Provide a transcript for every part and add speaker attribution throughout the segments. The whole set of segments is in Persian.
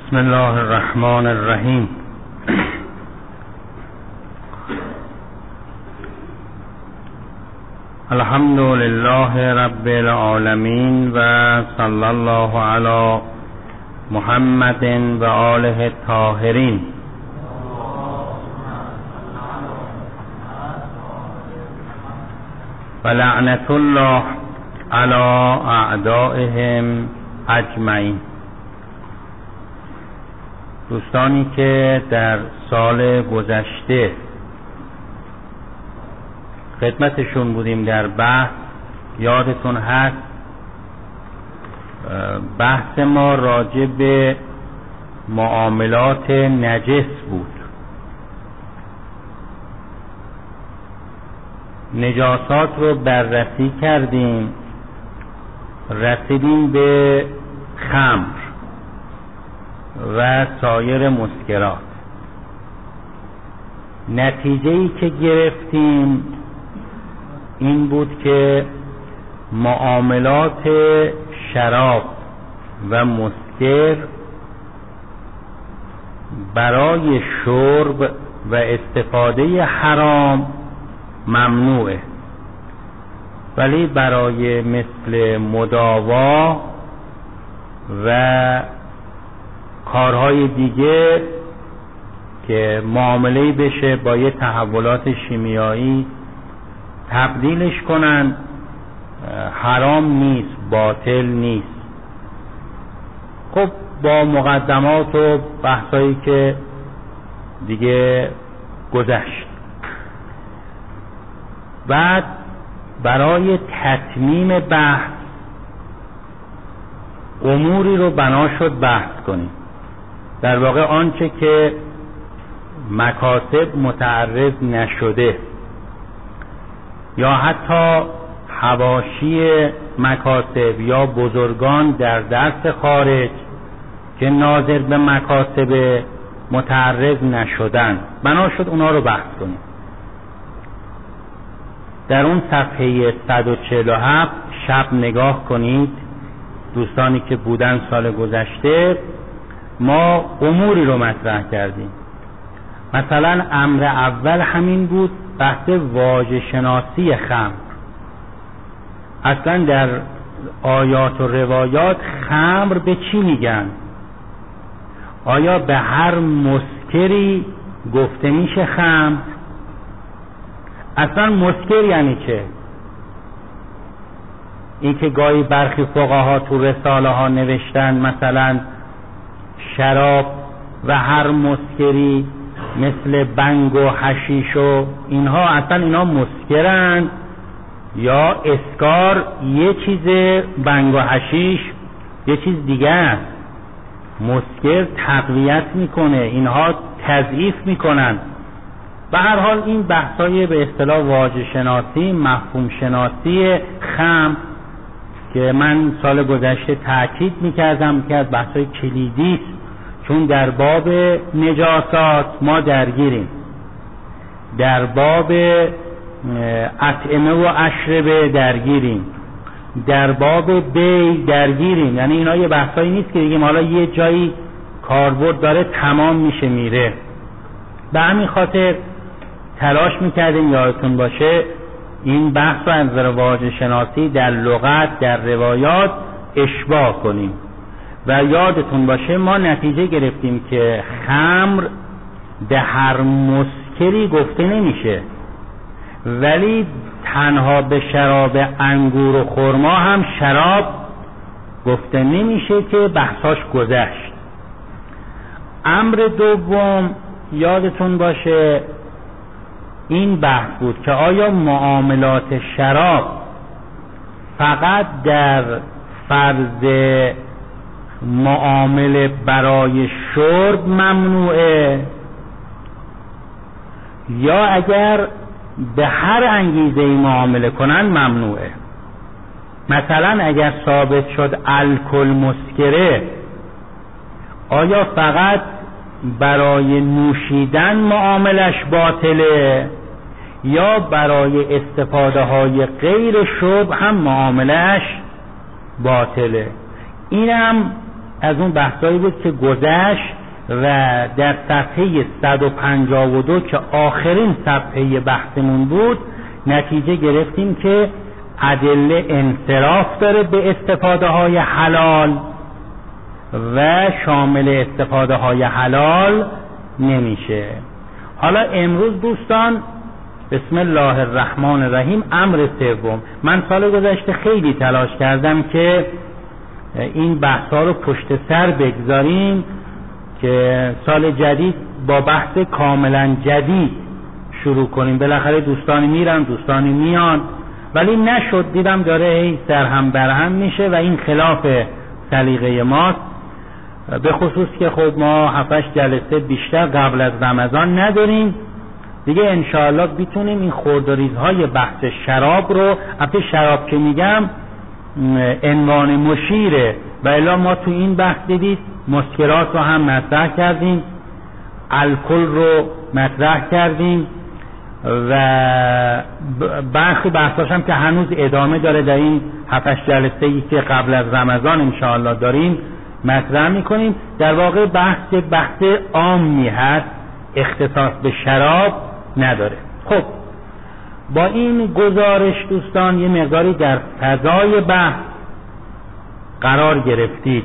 Speaker 1: بسم الله الرحمن الرحیم. الحمد لله رب العالمین و صلی الله علی محمد و آله الطاهرین. و لعنت الله علی اعدائهم اجمعین. دوستانی که در سال گذشته خدمتشون بودیم در بحث، یادتون هست بحث ما راجع به معاملات نجس بود. نجاسات رو بررسی کردیم، رسیدیم به خمر و سایر مسکرات. نتیجه‌ای که گرفتیم این بود که معاملات شراب و مسکر برای شرب و استفاده حرام ممنوعه، ولی برای مثل مداوا و کارهای دیگه که معامله بشه با یه تحولات شیمیایی تبدیلش کنن حرام نیست، باطل نیست. خب با مقدمات و بحثایی که دیگه گذشت، بعد برای تتمیم بحث اموری رو بنا شد بحث کنیم. در واقع آنچه که مکاسب متعرض نشده یا حتی حواشی مکاسب یا بزرگان در درس خارج که ناظر به مکاسب متعرض نشدن، بنا شد اونا رو بحث کنیم. در اون صفحه 147 شب نگاه کنید دوستانی که بودن سال گذشته، ما اموری رو مطرح کردیم. مثلا امر اول همین بود، بحث واژه شناسی خمر. اصلا در آیات و روایات خمر به چی میگن؟ آیا به هر مسکری گفته میشه خمر؟ اصلا مسکر یعنی چه؟ این که گاهی برخی فقها تو رساله ها نوشتن مثلا شراب و هر مسکری مثل بنگ و حشیش و اینها، اصلا اینا مسکرن یا اسکار یه چیز، بنگ و حشیش یه چیز دیگه است. مسکر تقویت میکنه، اینها تضعیف میکنن. به هر حال این بحثای به اصطلاح واژه شناسی، مفهوم شناسی خمر که من سال گذشته تاکید میکردم که از بحثای کلیدی است، چون در باب نجاسات ما درگیریم، در باب اطعمه و اشربه درگیریم، در باب بی درگیریم. یعنی اینا یه بحثایی نیست که بگیم حالا یه جایی کاربرد داره تمام میشه میره. به همین خاطر تلاش میکردیم یادتون باشه این بحث رو از واژه شناسی در لغت در روایات اشباع کنیم. و یادتون باشه ما نتیجه گرفتیم که خمر به هر مسکری گفته نمیشه، ولی تنها به شراب انگور و خرما هم شراب گفته نمیشه که بحثاش گذشت. امر دوم یادتون باشه این بحث بود که آیا معاملات شراب فقط در فرض معامله برای شرب ممنوعه یا اگر به هر انگیزه معامله کنن ممنوعه. مثلا اگر ثابت شد الکل مسکره، آیا فقط برای نوشیدن معاملش باطله یا برای استفاده های غیر شرب هم معاملش باطله؟ اینم از اون بحثایی بود که گذشت و در صفحه 152 که آخرین صفحه بحثمون بود نتیجه گرفتیم که ادله انصراف داره به استفاده های حلال و شامل استفاده های حلال نمیشه. حالا امروز دوستان بسم الله الرحمن الرحیم امر سوم. من سال گذشته خیلی تلاش کردم که این بحثا رو پشت سر بگذاریم که سال جدید با بحث کاملا جدید شروع کنیم. بالاخره دوستانی میرن دوستانی میان، ولی نشد. دیدم داره هی سرهم برهم میشه و این خلاف سلیقه ماست، به خصوص که خب ما 7-8 جلسه بیشتر قبل از رمضان نداریم دیگه. انشاءالله بیتونیم این خردوریزهای بحث شراب رو، البته شراب که میگم عنوان مشیره و الا ما تو این بحث دیدید مسکرات رو هم مطرح کردیم، الکل رو مطرح کردیم و برخی بحثاش هم که هنوز ادامه داره در این 7-8 جلسه‌ای که قبل از رمضان انشاءالله داریم مطرح میکنیم. در واقع بحث عامی هست، اختصاص به شراب نداره. خب با این گزارش دوستان یه مقداری در فضای بحث قرار گرفتید.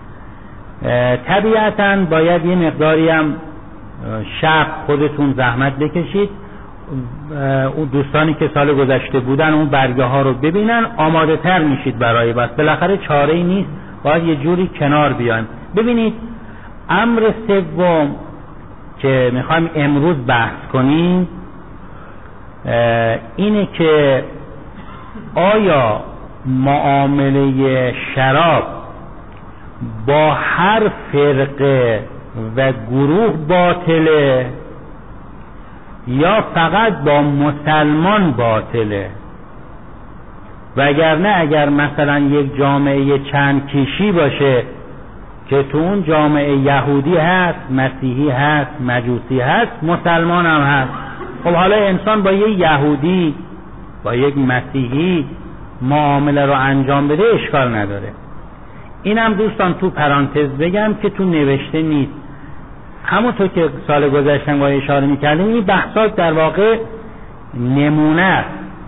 Speaker 1: طبیعتاً باید یه مقداری هم شب خودتون زحمت بکشید، اون دوستانی که سال گذشته بودن اون برگه ها رو ببینن، آماده تر میشید برای بحث. بالاخره چاره‌ای نیست، باید یه جوری کنار بیایم. ببینید امر سوم که میخوایم امروز بحث کنیم اینه که آیا معامله شراب با هر فرقه و گروه باطله یا فقط با مسلمان باطله؟ و اگر نه، اگر مثلا یک جامعه چند کیشی باشه که تو اون جامعه یهودی هست، مسیحی هست، مجوسی هست، مسلمان هم هست، خب حالا انسان با یک یهودی با یک مسیحی معامله رو انجام بده اشکال نداره. اینم دوستان تو پرانتز بگم که تو نوشته نیست، همونطور که سال گذشته با اشاره میکردیم این بحثات در واقع نمونه است،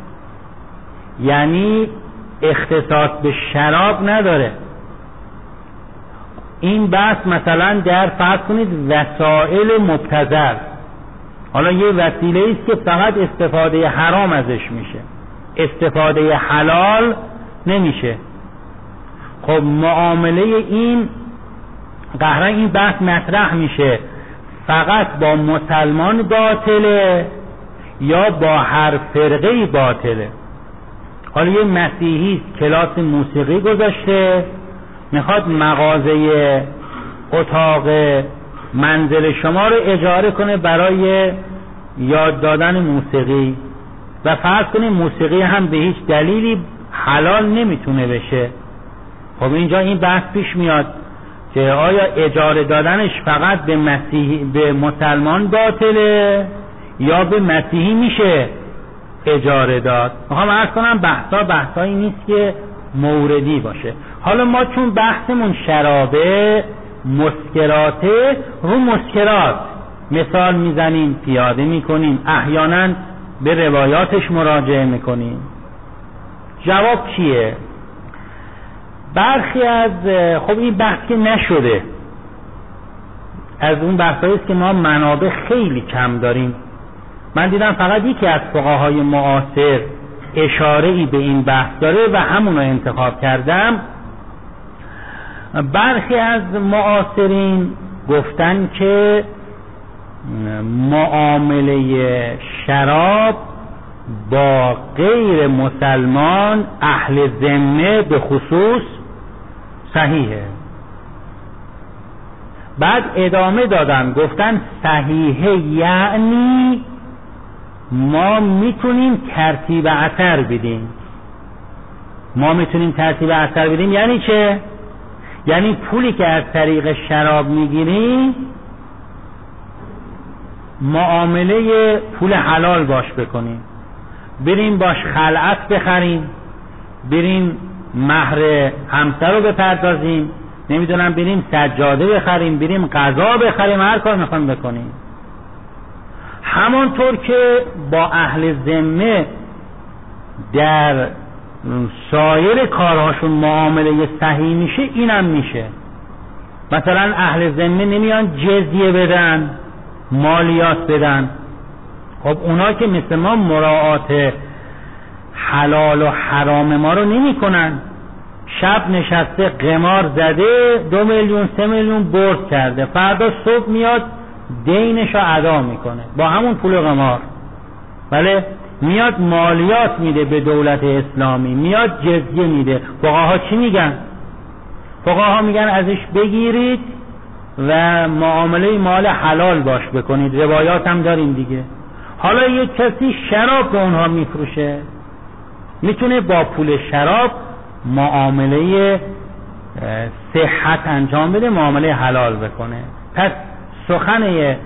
Speaker 1: یعنی اختصاص به شراب نداره. این بحث مثلا در فرض کنید وسائل مبتذل، حالا یه وسیله است که فقط استفاده حرام ازش میشه، استفاده حلال نمیشه. خب معامله این قهرن این بحث مطرح میشه فقط با مسلمان باطله یا با هر فرقه باطله. حالا یه مسیحی کلاس موسیقی گذاشته، میخواد مغازه اتاق منزل شما رو اجاره کنه برای یاد دادن موسیقی و فرض کنید موسیقی هم به هیچ دلیلی حلال نمیتونه بشه. خب اینجا این بحث پیش میاد که آیا اجاره دادنش فقط به مسلمان باطله یا به مسیحی میشه اجاره داد. میخوام عرض کنم بحثایی نیست که موردی باشه. حالا ما چون بحثمون شرابه مسکراته، رو مسکرات مثال میزنیم، پیاده میکنیم، احیانا به روایاتش مراجعه میکنیم. جواب چیه؟ برخی از خب این بحث که نشده، از اون بحثایی است که ما منابع خیلی کم داریم. من دیدم فقط یکی از فقهای معاصر اشاره‌ای به این بحث داره و همون رو انتخاب کردم. برخی از معاصرین گفتن که معامله شراب با غیر مسلمان اهل ذمه به خصوص صحیحه. بعد ادامه دادن گفتن صحیحه یعنی ما میتونیم ترتیب اثر بدیم. ما میتونیم ترتیب اثر بدیم یعنی چه؟ یعنی پولی که از طریق شراب میگیریم معامله پول حلال باش بکنیم، بریم باش خلعت بخریم، بریم مهر همسر رو بپردازیم، نمیدونم بریم سجاده بخریم، بریم غذا بخریم، هر کار میخوایم بکنیم. همانطور که با اهل ذمه در سایر کارهاشون معامله صحیح میشه، اینم میشه. مثلا اهل ذمه نمیان جزیه بدن، مالیات بدن. خب اونا که مثل ما مراعات حلال و حرام ما رو نمی کنن. شب نشسته قمار زده 2 میلیون 3 میلیون برد کرده، فردا صبح میاد دینش رو ادا میکنه با همون پول قمار. بله، میاد مالیات میده به دولت اسلامی، میاد جزیه میده. فقها چی میگن؟ فقها میگن ازش بگیرید و معامله مال حلال باش بکنید. روایات هم داریم دیگه. حالا یک کسی شراب به اونها میفروشه، میتونه با پول شراب معامله صحت انجام بده، معامله حلال بکنه. پس سخن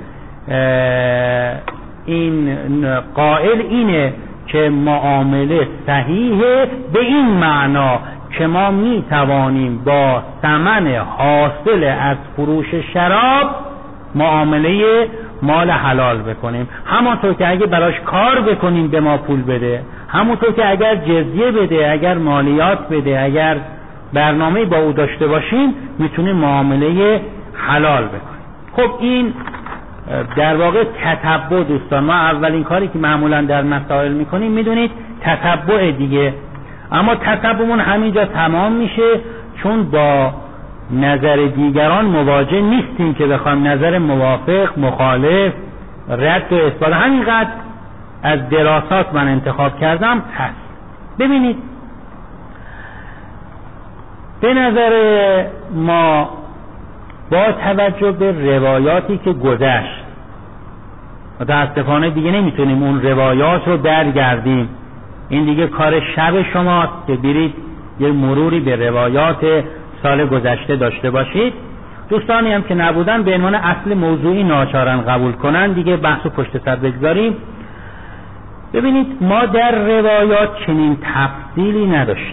Speaker 1: این قائل اینه که معامله صحیحه به این معنا که ما می توانیم با ثمن حاصل از فروش شراب معامله مال حلال بکنیم. همونطور که اگه براش کار بکنیم به ما پول بده، همونطور که اگر جزیه بده، اگر مالیات بده، اگر برنامه با او داشته باشیم، میتونیم معامله حلال بکنیم. خب این در واقع تتبع دوستان. ما اولین کاری که معمولا در مسائل میکنیم میدونید تتبع دیگه. اما تتبعمون همینجا تمام میشه، چون با نظر دیگران مواجه نیستیم که بخوایم نظر موافق، مخالف، رد و اثبات. همینقدر از دراسات من انتخاب کردم هست. ببینید به نظر ما با توجه به روایاتی که گذشت، متاسفانه دیگه نمیتونیم اون روایات رو درگردیم، این دیگه کار شب شماست که برید یه مروری به روایات سال گذشته داشته باشید. دوستانی هم که نبودن به عنوان اصل موضوعی ناچارن قبول کنن، دیگه بحث رو پشت سر بگذاریم. ببینید ما در روایات چنین تفصیلی نداشتیم.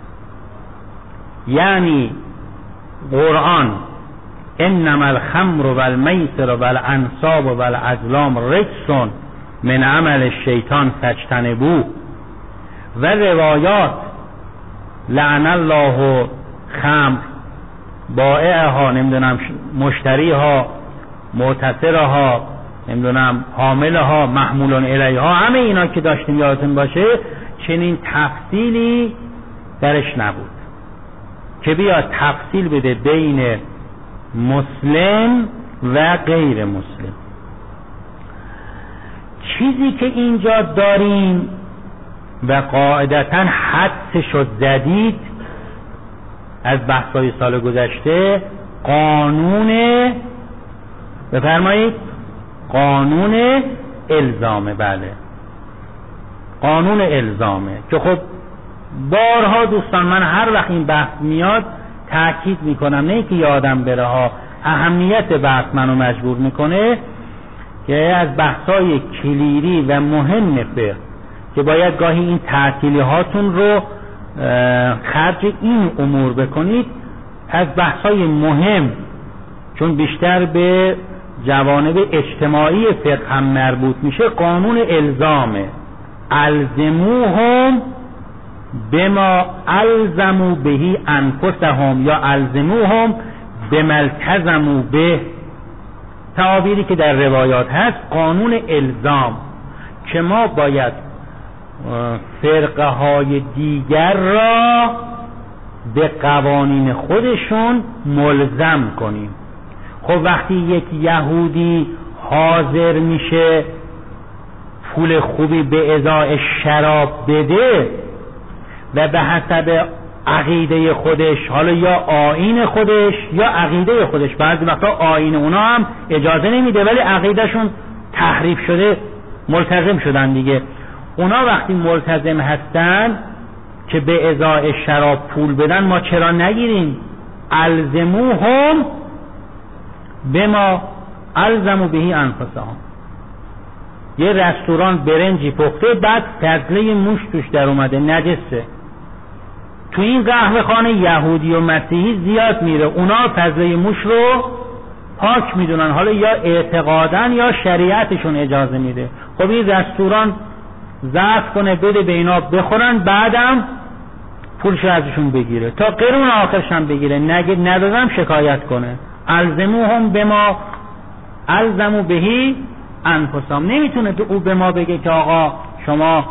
Speaker 1: یعنی قرآن انما الخمر والمیسر والانصاب والازلام رجس من عمل الشیطان فاجتنبوه، و روایات لعن الله خمر بائعها، نمیدونم مشتریها، معتصرها، نمیدونم حاملها، محمولون الیها، همه اینا که داشتیم یادتون باشه چنین تفصیلی درش نبود که بیاد تفصیل بده بین مسلم و غیر مسلم. چیزی که اینجا داریم و قاعدتا حدس شد زدید از بحث‌های سال گذشته، قانون، بفرمایید، قانون الزامه. بله، قانون الزامه که خب بارها دوستان من هر وقت این بحث میاد تأکید میکنم، نه که یادم بره ها، اهمیت بحث منو مجبور میکنه که از بحث‌های کلیدی و مهم فقه که باید گاهی این تعطیلی هاتون رو خرج این امور بکنید، از بحث‌های مهم، چون بیشتر به جوانب اجتماعی فقه هم مربوط میشه، قانون الزامه. الزموهم بما الزموا بهی انفسهم یا الزموهم بما التزموا به، تعابیری که در روایات هست، قانون الزام که ما باید فرقه های دیگر را به قوانین خودشون ملزم کنیم. خب وقتی یک یهودی حاضر میشه پول خوبی به ازای شراب بده و به حسب عقیده خودش، حالا یا آیین خودش یا عقیده خودش، بعضی وقتا آیین اونا هم اجازه نمیده ولی عقیدهشون تحریف شده، ملتزم شدن دیگه، اونا وقتی ملتزم هستن که به ازای شراب پول بدن، ما چرا نگیریم؟ الزموهم بما الزموا بهی انفسهم. یه رستوران برنجی پخته، بعد تزله موش توش در اومده، نجسه، تو این قهوه خانه یهودی و مسیحی زیاد میره، اونا فضای موش رو پاک میدونن، حالا یا اعتقادن یا شریعتشون اجازه میده. خب این رستوران ظرف کنه بده به اینا بخورن، بعدم پولش ازشون بگیره تا قرون آخرش هم بگیره، ندادم شکایت کنه. الزموهم بما الزمو بهی انفسهم. نمیتونه او به ما بگه که آقا شما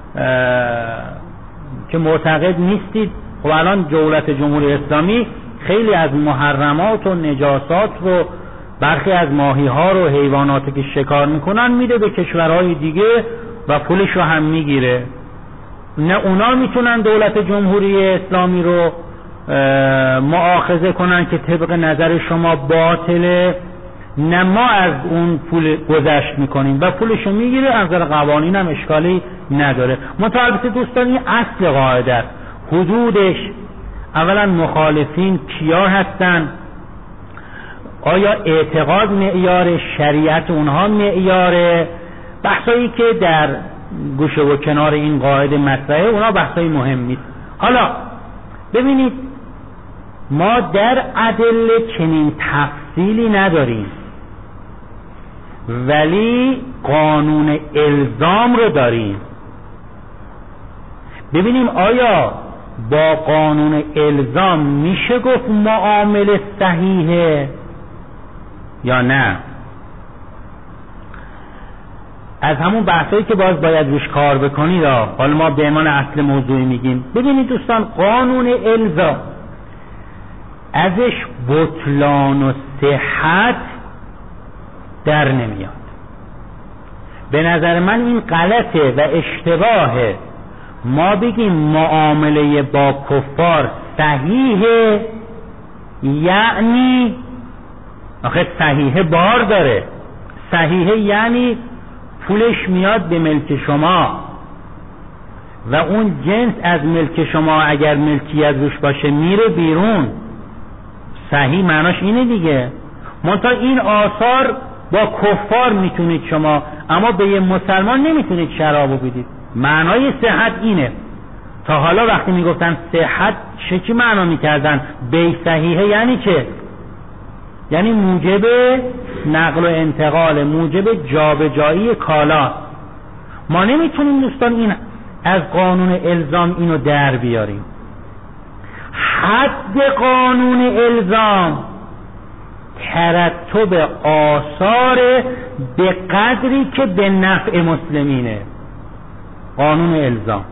Speaker 1: که معتقد نیستید. خب الان دولت جمهوری اسلامی خیلی از محرمات و نجاسات رو، برخی از ماهی ها رو، حیواناتی که شکار میکنن میده به کشورهای دیگه و پولش رو هم میگیره. نه اونا میتونن دولت جمهوری اسلامی رو مؤاخذه کنن که طبق نظر شما باطله، نه ما از اون پول گذشت میکنیم و پولش رو میگیره، از نظر قوانین هم اشکالی نداره. البته دوستان این اصل قاعده است. حدودش اولا مخالفین کیا هستن، آیا اعتقاد معیار، شریعت اونها معیاره، بحثایی که در گوشه و کنار این قاعده مطرحه، اونا بحثای مهم نیست. حالا ببینید ما در ادله چنین تفصیلی نداریم، ولی قانون الزام رو داریم. ببینیم آیا با قانون الزام میشه گفت معامله صحیحه یا نه. از همون بحثایی که باید روش کار بکنید، حالا ما به عنوان اصل موضوعی میگیم. ببینید دوستان، قانون الزام ازش بطلان و صحت در نمیاد. به نظر من این غلطه و اشتباهه ما بگیم معامله با کفار صحیحه، یعنی آخه صحیحه بار داره. صحیحه یعنی پولش میاد به ملک شما و اون جنس از ملک شما اگر ملکیت روش باشه میره بیرون. صحیح معناش اینه دیگه. منتها این آثار با کفار میتونید شما، اما به یه مسلمان نمیتونید شرابو بدید. معنای صحت اینه. تا حالا وقتی میگفتن صحت چه معنا میکردن؟ بی صحیحه یعنی چه؟ یعنی موجب نقل و انتقال، موجب جابجایی کالا. ما نمیتونیم دوستان این از قانون الزام اینو در بیاریم. حد قانون الزام ترتب آثار به قدری که به نفع مسلمینه. قانون الزام.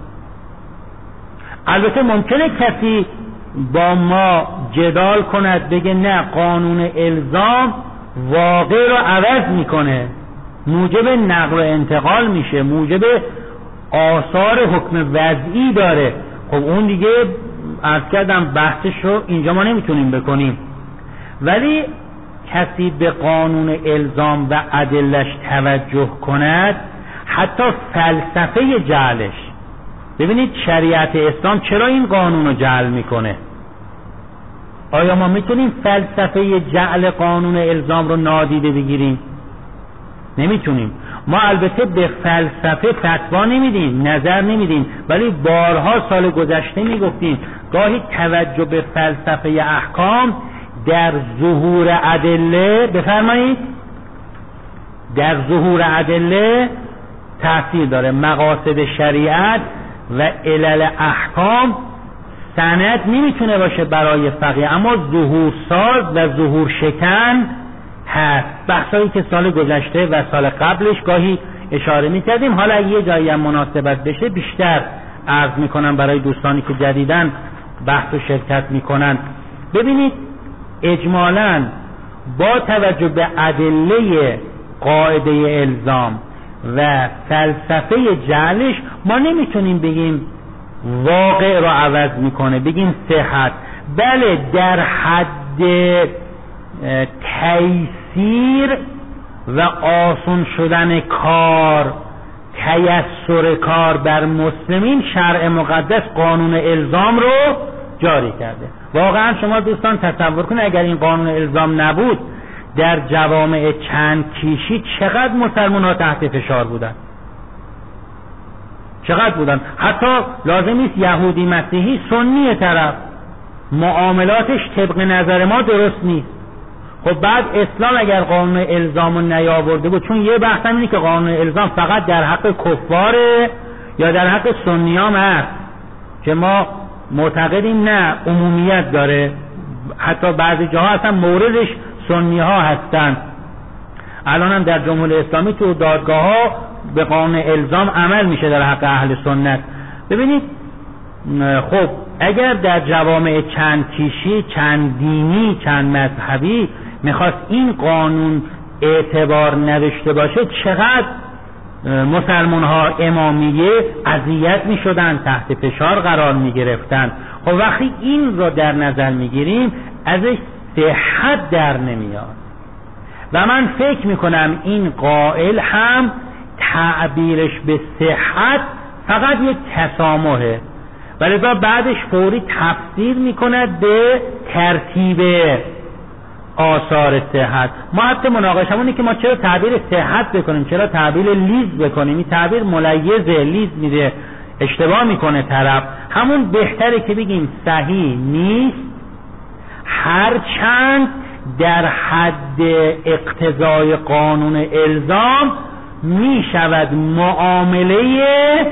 Speaker 1: البته ممکنه کسی با ما جدال کند بگه نه، قانون الزام واقع رو عوض میکنه، موجب نقل و انتقال میشه، موجب آثار حکم وضعی داره. خب اون دیگه عرض کردم بحثش رو اینجا ما نمیتونیم بکنیم. ولی کسی به قانون الزام و ادلش توجه کند، حتی فلسفه جعلش، ببینید شریعت اسلام چرا این قانون رو جعل میکنه. آیا ما میتونیم فلسفه جعل قانون الزام رو نادیده بگیریم؟ نمیتونیم. ما البته به فلسفه فتوا نمیدیم، نظر نمیدیم، ولی بارها سال گذشته میگفتیم گاهی توجه به فلسفه احکام در ظهور ادله، بفرمایید، در ظهور ادله تأثیر داره. مقاصد شریعت و علل احکام سند نمیتونه باشه برای فقیه، اما ظهور ساز و ظهور شکن هست. بحثایی که سال گذشته و سال قبلش گاهی اشاره میکردیم، حالا یه جایی هم مناسبت بشه بیشتر عرض میکنم برای دوستانی که جدیداً بحث و شرکت میکنن. ببینید اجمالاً با توجه به ادله قاعده الزام و فلسفه جعلش ما نمیتونیم بگیم واقع رو عوض میکنه، بگیم صحت. بله در حد تیسیر و آسان شدن کار، تیسر کار بر مسلمین، شرع مقدس قانون الزام رو جاری کرده. واقعا شما دوستان تصور کنید اگر این قانون الزام نبود، در جوامع چند کیشی چقدر مسلمان ها تحت فشار بودن، چقدر بودن. حتی لازم نیست یهودی مسیحی، سنی طرف معاملاتش طبق نظر ما درست نیست. خب بعد اسلام اگر قانون الزامو نیاورده بود، چون یه بحث اینه که قانون الزام فقط در حق کفاره یا در حق سنیام هست، که ما معتقدیم نه، عمومیت داره. حتی بعضی جاها اصلا موردش سنی ها هستن. الان هم در جمهوری اسلامی تو دادگاه ها به قانون الزام عمل میشه در حق اهل سنت. ببینید خب اگر در جوامع چند کیشی، چند دینی، چند مذهبی میخواست این قانون اعتبار نداشته باشه، چقدر مسلمان ها امامیه اذیت میشدن، تحت فشار قرار میگرفتن. خب وقتی این رو در نظر میگیریم ازش صحت در نمیاد و من فکر میکنم این قائل هم تعبیرش به صحت فقط یک تسامحه، ولی بعدش فوری تفسیر میکند به ترتیب آثار صحت. ما حتی مناقشمونه که ما چرا تعبیر صحت بکنیم، چرا تعبیر لیز بکنیم. این تعبیر ملیزه، لیز میده، اشتباه میکنه طرف. همون بهتره که بگیم صحیح نیست، هرچند در حد اقتضای قانون الزام میشود معامله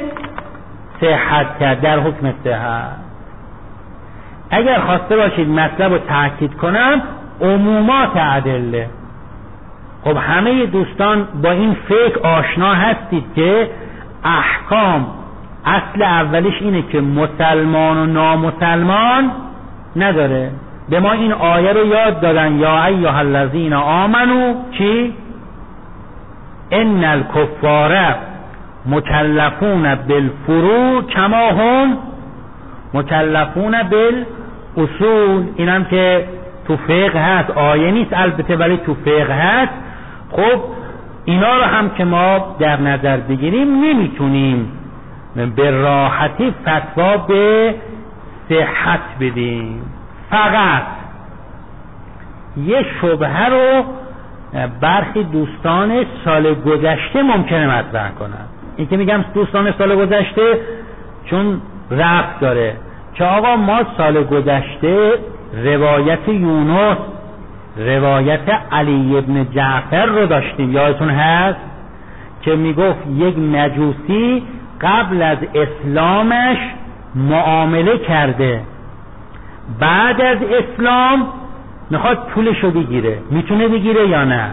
Speaker 1: صحت کرد در حکم صحت. اگر خواسته باشید مطلب رو تأکید کنم، عمومات ادله. خب همه دوستان با این فکر آشنا هستید که احکام اصل اولیش اینه که مسلمان و نامسلمان نداره. به ما این آیه رو یاد دادن، یا ایها الذین آمنو چی؟ ان الکفار مکلفون بالفروع کما هم مکلفون بالاصول. اینم که تو فقه هست، آیه نیست البته ولی تو فقه هست. خب اینا رو هم که ما در نظر بگیریم نمیتونیم به راحتی فتوا به صحت بدیم. فقط یه شبهه رو برخی دوستان سال گذشته ممکنه مطرح کنن. این که میگم دوستان سال گذشته چون ربط داره که آقا ما سال گذشته روایت یونس، روایت علی ابن جعفر رو داشتیم، یادتون هست که میگفت یک مجوسی قبل از اسلامش معامله کرده، بعد از اسلام میخواد پولشو بگیره. میتونه بگیره یا نه؟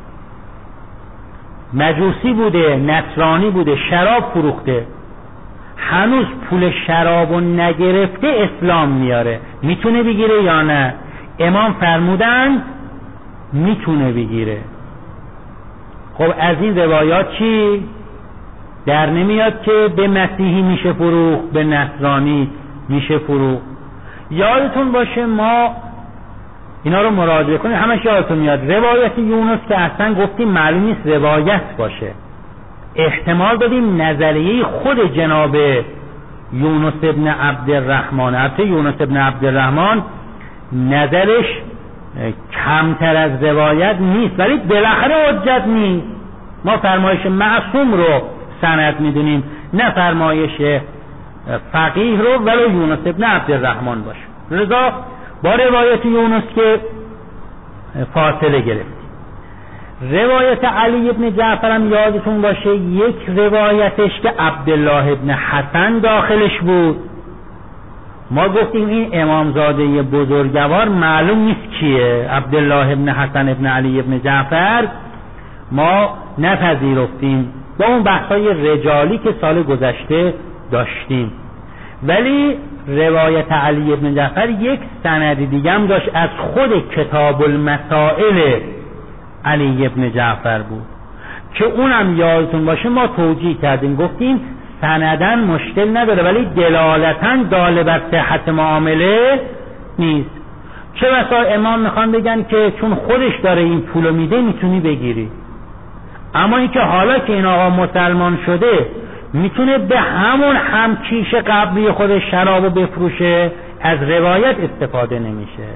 Speaker 1: مجوسی بوده، نصرانی بوده، شراب فروخته، هنوز پول شرابو نگرفته اسلام میاره. میتونه بگیره یا نه؟ امام فرمودن میتونه بگیره. خب از این روایات چی؟ در نمیاد که به مسیحی میشه فروخت، به نصرانی میشه فروخت. یادتون باشه ما اینا رو مراجعه کنید، همش یادتون میاد روایت یونس که اصلا گفتیم معلوم نیست روایت باشه، احتمال دادیم نظریه خود جناب یونس ابن عبدالرحمن. البته یونس ابن عبدالرحمن نظرش کمتر از روایت نیست ولی بالاخره حجت نیست. ما فرمایش معصوم رو سند میدونیم، نه فرمایش فقیه رو ولو یونس ابن عبدالرحمن باشه. لذا با روایت یونس که فاصله گرفت. روایت علی ابن جعفر هم یادتون باشه یک روایتش که عبدالله ابن حسن داخلش بود. ما گفتیم این امامزاده بزرگوار معلوم نیست کیه، عبدالله ابن حسن ابن علی ابن جعفر ما نپذیرفتیم با اون بحثای رجالی که سال گذشته داشتیم. ولی روایت علی ابن جعفر یک سند دیگه هم داشت، از خود کتاب المسائل علی ابن جعفر بود که اونم یادتون باشه ما توجیه کردیم، گفتیم سندن مشکل نداره ولی دلالتاً دال بر صحت معامله نیست. چه بسا امام میخوان بگن که چون خودش داره این پولو میده میتونی بگیری، اما این که حالا که این آقا مسلمان شده میتونه به همون همکیش قبلی خودش شرابو بفروشه، از روایت استفاده نمیشه.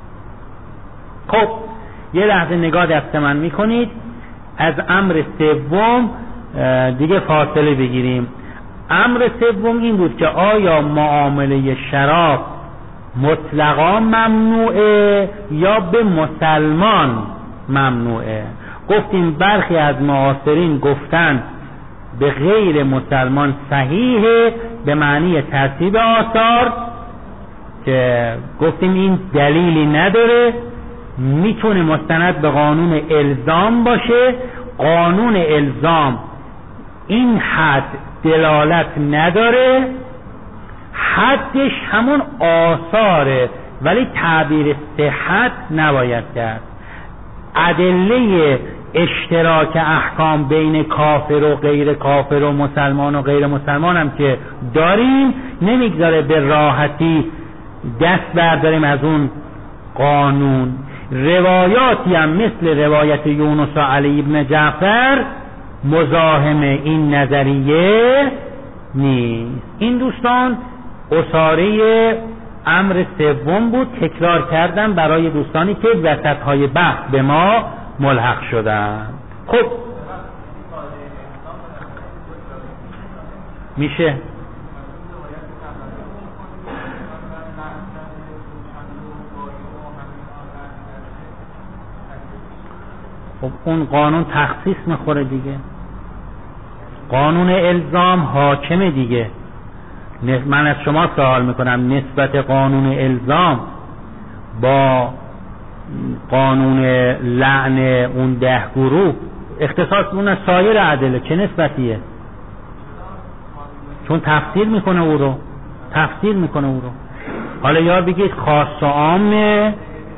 Speaker 1: خب یه لحظه نگاه دست من میکنید، از امر سوم دیگه فاصله بگیریم. امر سوم این بود که آیا معامله شراب مطلقا ممنوعه یا به مسلمان ممنوعه؟ گفتیم برخی از معاصرین گفتن به غیر مسلمان صحیحه به معنی ترتیب آثار، که گفتیم این دلیلی نداره، میتونه مستند به قانون الزام باشه. قانون الزام این حد دلالت نداره، حدش همون آثاره، ولی تعبیر صحت نباید کرد. ادله اشتراک احکام بین کافر و غیر کافر و مسلمان و غیر مسلمان هم که داریم، نمیگذاره به راحتی دست برداریم از اون قانون. روایاتی هم مثل روایت یونس و علی ابن جعفر مزاحم این نظریه نیست. این دوستان اساره امر سوم بود، تکرار کردم برای دوستانی که وسط‌های بحث به ما ملحق شدن. خب میشه خب اون قانون تخصیص میخوره دیگه، قانون الزام حاکمه دیگه. من از شما سوال میکنم نسبت قانون الزام با قانون لعن اون 10 گروه اختصاص اون سایر ادله چه نسبتیه؟ چون تفسیر میکنه او رو. حالا یا بگید خاص و عامه،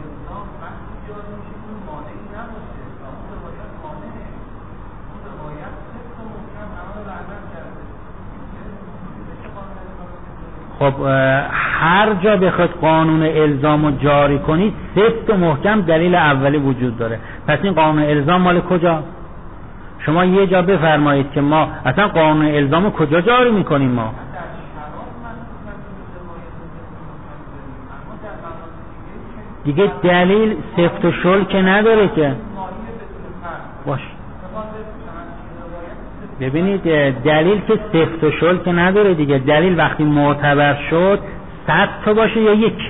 Speaker 1: خب هر جا بخواد قانون الزام رو جاری کنید سفت و محکم دلیل اولی وجود داره. پس این قانون الزام مال کجا؟ شما یه جا بفرمایید که ما اصلا قانون الزام رو کجا جاری میکنیم؟ ما دیگه دلیل سفت و شل که نداره که باش. ببینید دلیل که سفت و شل که نداره دیگه. دلیل وقتی معتبر شد 100 تا باشه یا یک.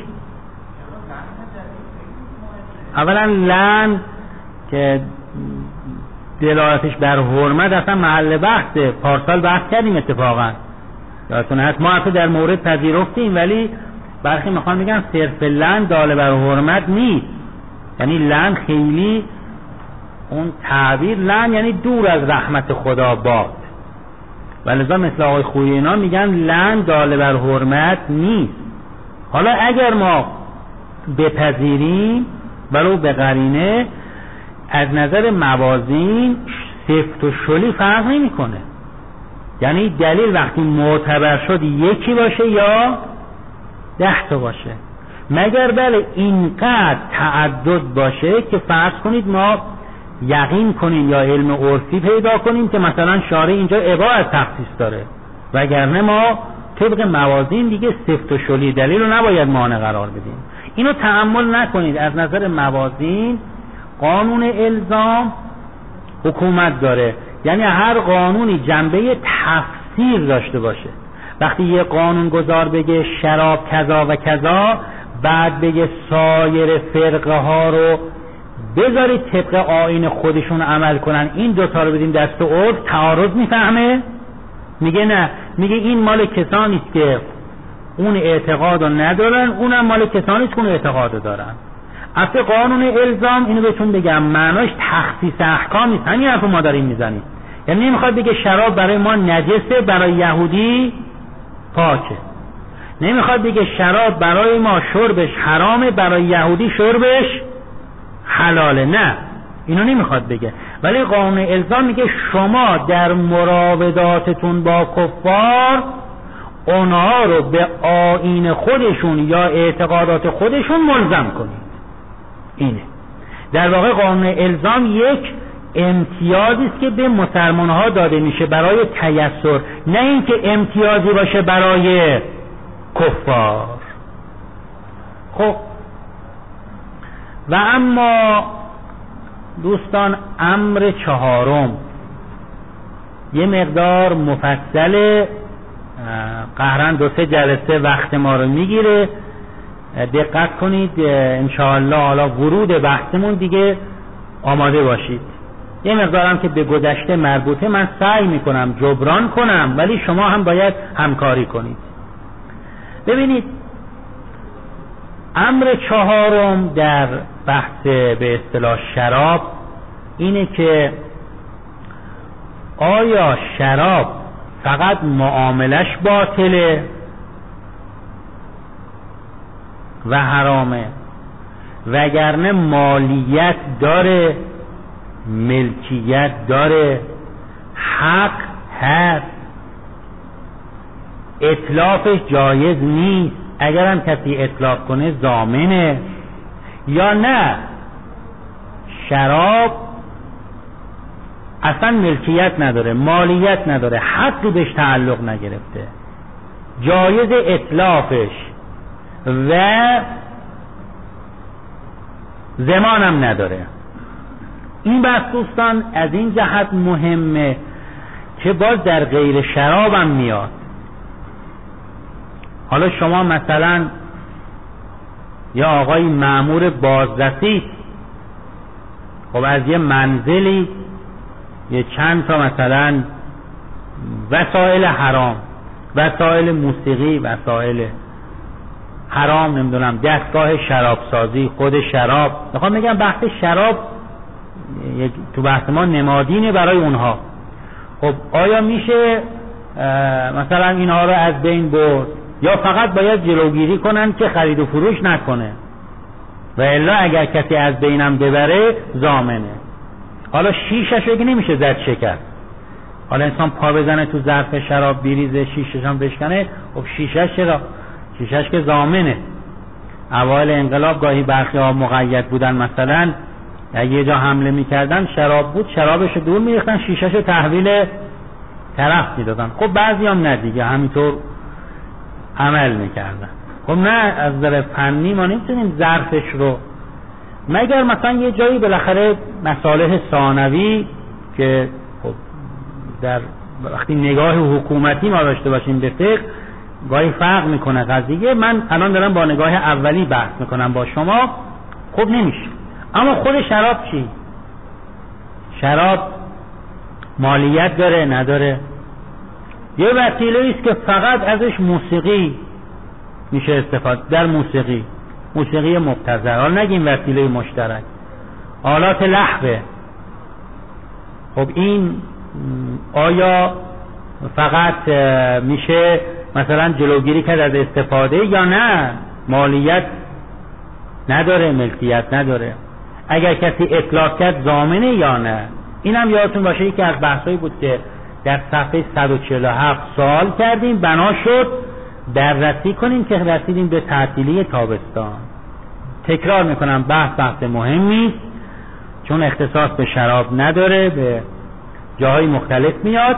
Speaker 1: اولا لعن که دلالتش بر حرمت اصلا محل بحثه، پارسال بحث کردیم اتفاقا، یادتونه هست. ما اصلا در مورد پذیرفتیم، ولی برخی میخوان میگن صرف لعن دال بر حرمت نیست، یعنی لعن خیلی اون تعبیر لعن یعنی دور از رحمت خدا باد، ولذا مثل آقای خویی اینا میگن لعن دال بر حرمت نیست. حالا اگر ما بپذیریم ولو به قرینه، از نظر موازین سفت و شلی فرق نمیکنه، یعنی دلیل وقتی معتبر شد یکی باشه یا 10 تا باشه، مگر بله اینقدر تعدد باشه که فرض کنید ما یقین کنیم یا علم عرفی پیدا کنیم که مثلا شارع اینجا اباحت از تخصیص داره، وگرنه ما طبق موازین دیگه سفت و شلی دلیل رو نباید مانع قرار بدیم. اینو تأمل نکنید. از نظر موازین قانون الزام حکومت داره، یعنی هر قانونی جنبه تفسیر داشته باشه. وقتی یه قانون گذار بگه شراب کذا و کذا، بعد بگه سایر فرقه ها رو بذارید طبق آیین خودشون عمل کنن، این دوتا رو بدیم دست عرف، تعارض میفهمه؟ میگه نه، میگه این مال کسانی است که اون اعتقاد رو ندارن، اونم مال کسانی است که اون اعتقاد رو دارن. اصل قانون الزام اینو بهتون بگم معناش تخصیص احکام نیست، همین حرفو ما داریم میزنیم. یعنی نمیخواد بگه شراب برای ما نجسه برای یهودی پاکه، نمیخواد بگه شراب برای ما شربش حرامه برای یهودی شربش حلاله، نه اینو نمیخواد بگه. ولی قانون الزام میگه شما در مراوداتتون با کفار اونها رو به آیین خودشون یا اعتقادات خودشون ملزم کنید. اینه در واقع قانون الزام یک امتیازی است که به مسلمان ها داده میشه برای تیسر، نه اینکه امتیازی باشه برای کفار. خب و اما دوستان امر چهارم یه مقدار مفصله، قهرن 2-3 جلسه وقت ما رو میگیره. دقت کنید انشاءالله حالا ورود بحثمون دیگه آماده باشید. یه مقدارم که به گذشته مربوطه من سعی میکنم جبران کنم، ولی شما هم باید همکاری کنید. ببینید امر 4 در بحث به اصطلاح شراب اینه که آیا شراب فقط معاملش باطله و حرامه، وگرنه مالیت داره، ملکیت داره، حق هست، اتلافش جایز نیست، اگرم کسی اتلاف کنه ضامنه، یا نه شراب اصلا ملکیت نداره، مالیت نداره، حقی بهش تعلق نگرفته، جایز اتلافش و ضمانم نداره. این بحث دوستان از این جهت مهمه که باز در غیر شرابم میاد. حالا شما مثلا یا آقای مأمور بازرسی، خب از یه منزلی یه چند تا مثلا وسایل حرام، وسایل موسیقی، وسایل حرام، نمیدونم دستگاه شرابسازی، خود شراب، میخوام بگم بحث شراب تو بحث ما نمادینه برای اونها. خب آیا میشه مثلا اینها رو از بین برد، یا فقط باید جلوگیری کنن که خرید و فروش نکنه و الا اگر کسی از بینم ببره ضامنه؟ حالا شیشش رو نمیشه زد شکر، حالا انسان پا بزنه تو ظرف شراب بریزه شیشش هم بشکنه، خب شیشش چرا؟ شیشش که ضامنه. اوایل انقلاب گاهی برخی ها مقید بودن، مثلا اگه یه جا حمله میکردن شراب بود، شرابش رو دور میریختن، شیشش رو تحویل طرف میدادن. خب بعضی هم نه دیگه همینطور عمل میکردن. خب نه، از نظر فنی ما نمیتونیم ظرفش رو، مگر مثلا یه جایی بالاخره مصالح ثانوی که خب در وقتی نگاه حکومتی ما داشته باشیم به فقه گاهی فرق میکنه قضیه. من الان دارم با نگاه اولی بحث میکنم با شما، خب نمیشه. اما خود شراب چی؟ شراب مالیت داره نداره؟ یه وسیله است که فقط ازش موسیقی میشه استفاده، در موسیقی مبتذل، حالا نگیم وسیله مشترک، آلات لهوه. خب این آیا فقط میشه مثلا جلوگیری کرد از استفاده، یا نه مالیت نداره، ملکیت نداره؟ اگر کسی اطلاق کرد ضامنه یا نه؟ اینم یادتون باشه یکی از بحثایی بود که در صفحه 147 سوال کردیم، بنا شد بررسی کنیم که رسیدیم به تعطیلی تابستان. تکرار میکنم بحث مهمی است، چون اختصاص به شراب نداره، به جاهای مختلف میاد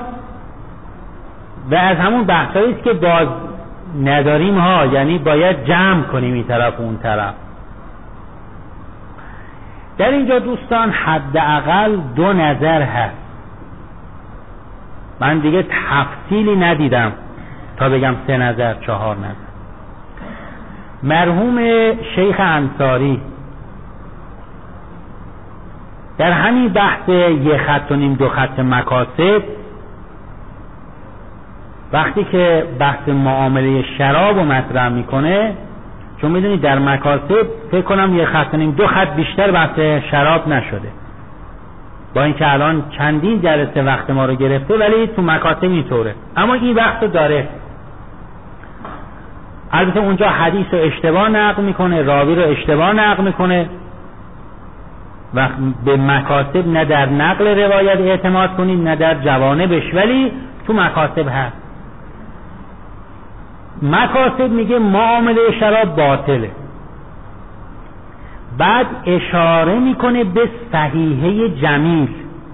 Speaker 1: و از همون بحثایی است که باز نداریم ها، یعنی باید جمع کنیم این طرف و اون طرف. در اینجا دوستان حداقل 2 نظر هست، من دیگه تفصیلی ندیدم تا بگم 3 نظر 4 نظر. مرحوم شیخ انصاری در همین بحث 1 خط و نیم 2 خط مکاسب، وقتی که بحث معامله شراب رو مطرح میکنه، چون میدونید در مکاسب فکر کنم 1 خط و نیم 2 خط بیشتر بحث شراب نشده، با اینکه الان چندین جلسه وقت ما رو گرفته، ولی تو مکاسب اینطوره. اما این بحث رو داره، البته اونجا حدیث رو اشتباه نقل میکنه، راوی رو اشتباه نقل میکنه و به مکاسب نه در نقل روایت اعتماد کنید نه در جوانبش، ولی تو مکاسب هست. مکاسب میگه معامله شراب باطله، بعد اشاره میکنه به صحیحه جمیل.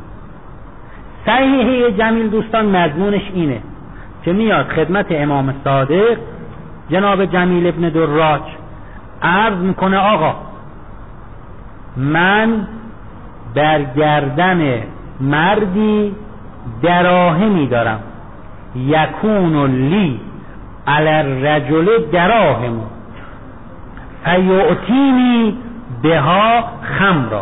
Speaker 1: صحیحه جمیل دوستان مضمونش اینه که میاد خدمت امام صادق جناب جمیل ابن دراج عرض میکنه آقا من در گردن مردی دراهمی دارم، یکون لی علی الرجل دراهم فیعطینی بها خمرا،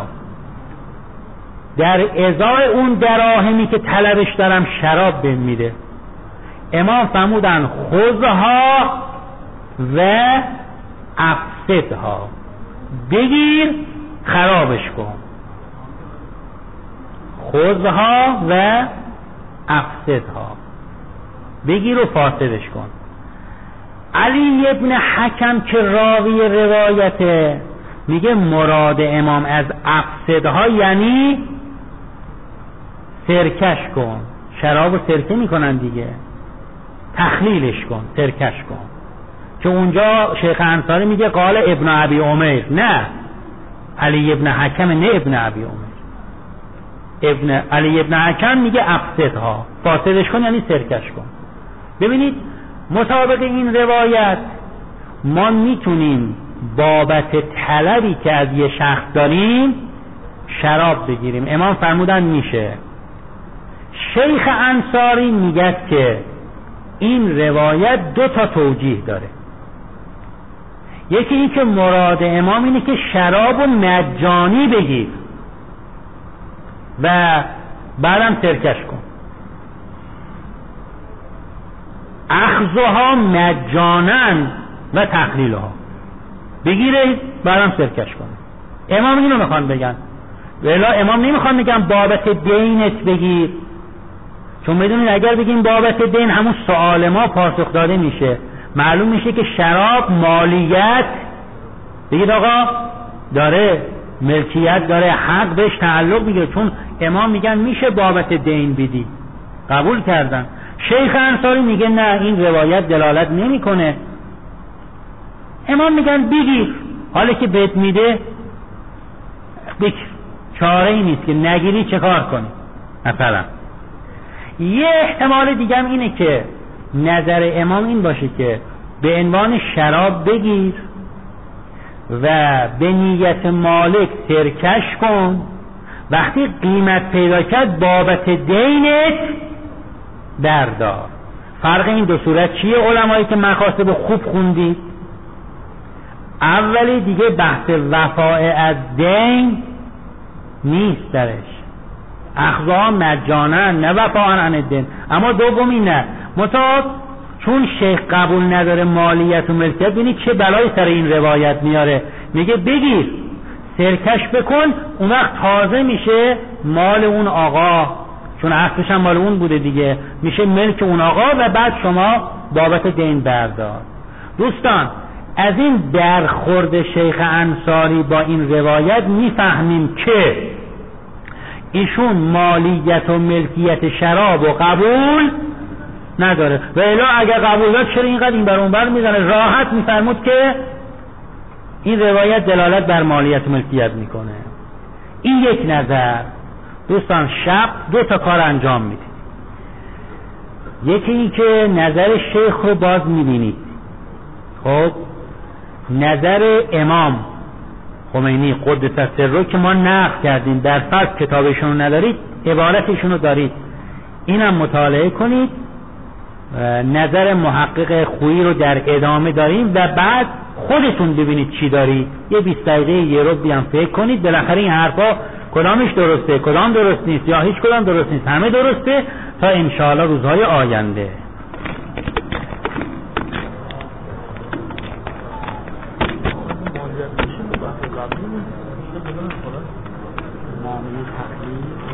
Speaker 1: در ازای اون دراهمی که طلبش دارم شراب بهم میده. امام فرمودن خذها و افسدها، بگیر خرابش کن. خذها و افسدها، بگیر و فاسدش کن. علی ابن حکم که راوی روایته میگه مراد امام از افسدها یعنی سرکش کن. شراب رو سرکه میکنن دیگه، تخلیلش کن، سرکش کن. که اونجا شیخ انصاری میگه قال ابن ابی عمر، نه علی ابن حکم، نه ابن ابی عمر. علی ابن حکم میگه افسدها، فاسدش کن یعنی سرکش کن. ببینید مطابق این روایت ما میتونیم بابت طلبی که از یه شخص داریم شراب بگیریم. امام فرمودن میشه. شیخ انصاری میگه که این روایت دو تا توجیه داره. یکی این که مراد امام اینه که شراب و مجانی بگیر و بعدم سرکش کن. اخذها مجانن و تقلیلها، بگیره بعدم سرکش کنه. امام اینو میخوان بگن. ولی امام نمیخوان بگن بابت دینت بگیر، چون بدونید اگر بگیم بابت دین همون سوال ما پاسخ داده میشه، معلوم میشه که شراب مالیت بگید آقا داره، ملکیت داره، حق بهش تعلق میگیره. چون امام میگن میشه بابت دین بدی، قبول کردن. شیخ انصاری میگه نه این روایت دلالت نمیکنه. امام میگن بگیر، حالا که بهت میده بگیر، چاره ای نیست که نگیری چه کار کنی. مثلا یه احتمال دیگه هم اینه که نظر امام این باشه که به عنوان شراب بگیر و به نیت مالک سرکش کن، وقتی قیمت پیدا کرد بابت دینت بردار. فرق این دو صورت چیه علمایی که مقاصد خوب خوندید؟ اولی دیگه بحث وفاء از دین نیست درش، اخذها مجانا نه وفاء عن الدین. اما دومی نه، چون شیخ قبول نداره مالیت و ملکیت، ببینید چه بلایی سر این روایت میاره. میگه بگیر سرکش بکن، اون وقت تازه میشه مال اون آقا، چون اصلش هم مال اون بوده دیگه، میشه ملک اون آقا و بعد شما بابت دین بردار. دوستان از این برخورد شیخ انصاری با این روایت میفهمیم که ایشون مالیت و ملکیت شراب و قبول نداره، و الا اگر قبول داشت چرا اینقدر این بر اون بر میزنه؟ راحت میفرمود که این روایت دلالت بر مالیت و ملکیت میکنه. این یک نظر. دوستان شب دو تا کار انجام میدید. یکی این که نظر شیخ رو باز میبینید. خب نظر امام خمینی قدس سره که ما نقل کردیم در فصل کتابشون رو ندارید، عبارتشون رو دارید، اینم مطالعه کنید. نظر محقق خویی رو در ادامه داریم و بعد خودتون ببینید چی دارید. یه 20 دقیقه یه رو بیان فکر کنید بالاخره این حرفا کدامش درسته کدام درست نیست یا هیچ کدام درست نیست، همه درسته تا انشاءالله روزهای آینده. معامله تقلید